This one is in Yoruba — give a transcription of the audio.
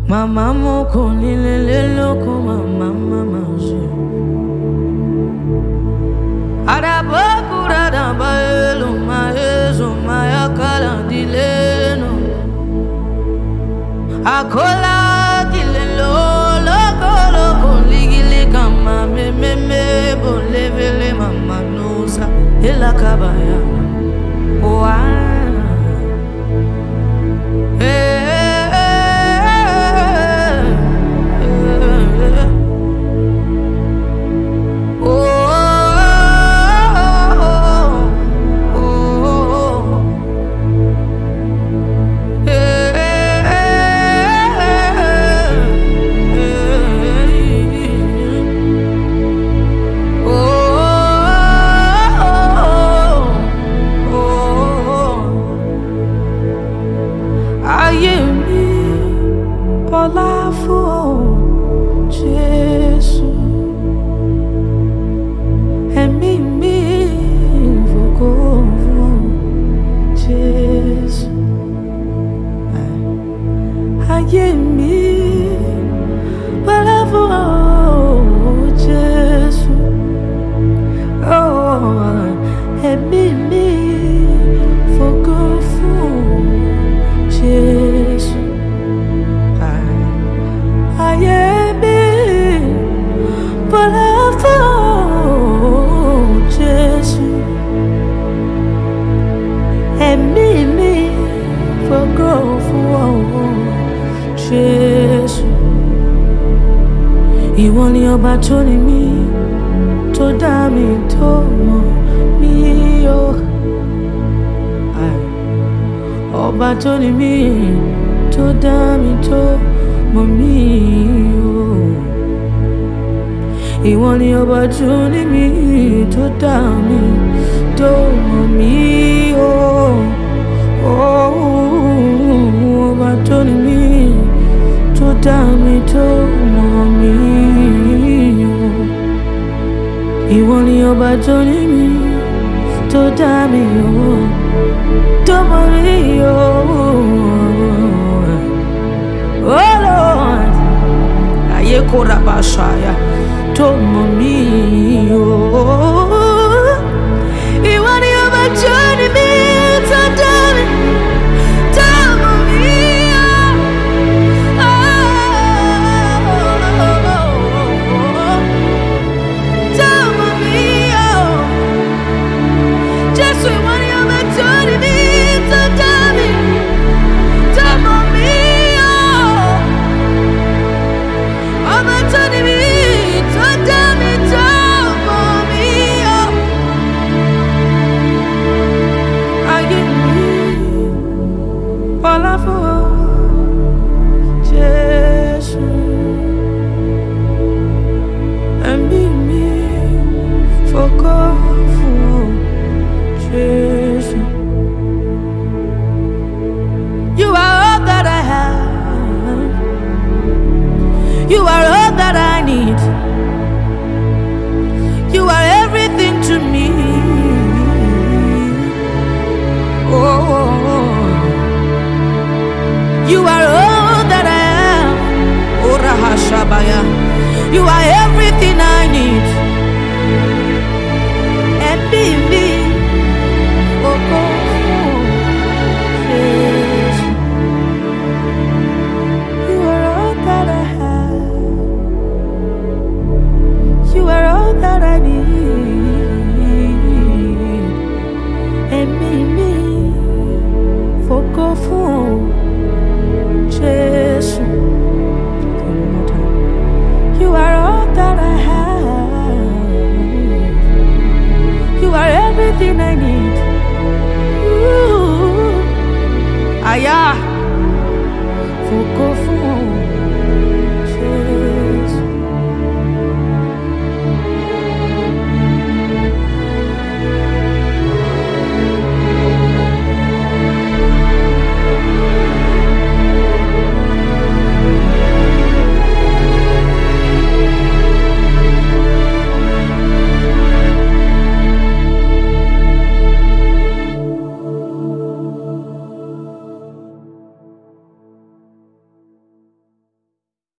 Mama moko nilele loko mama maje. Adaboku radabaelo maezo mayakala dileno. Akola dilelo loko loko ligili kama me bolevele mama nosa ela kabaya. Wow. Olá for Jesus, é mim vou Jesus, aí me olá for Jesus, oh, é mim vou Jesus. I am me, but I found Jesus. And me for growth for Jesus. Ìwọ ni ọba tó ní mí, tó dá mi, tó mọ̀ mí o. Ọba tó ní mí, tó dá mi, tó mọ̀ mí o. Ìwọ ni ọba tó ní mí, tó dá mi, tó mọ̀ mí o. Ọba tó ní mí, tó dá mi, tó mọ̀ mí o. Ìwọ ni ọba tó ní mí, tó dá mi o, tó mọ̀ mí o. Oh Lord, aye korabashaya, tomo mi oh. Ìwọ ni ọba tó ní mí, tó dá mi, tomo mi oh. Tomo mi oh. Jésù, ìwọ ni ọba tó ní mí, tó dá mi, tomo mi. Olá for Jesus, é mim for Jesus. You are all that I have. You are all that I need. You are everything to me. Oh. You are all that I am. Orahashabaya. You are everything I need. And be me. Oh, yes. You are all that I have. You are all that I need. And be me. For go for Jesus. One more time. You are all that I have. You are everything I need. Aya, for go for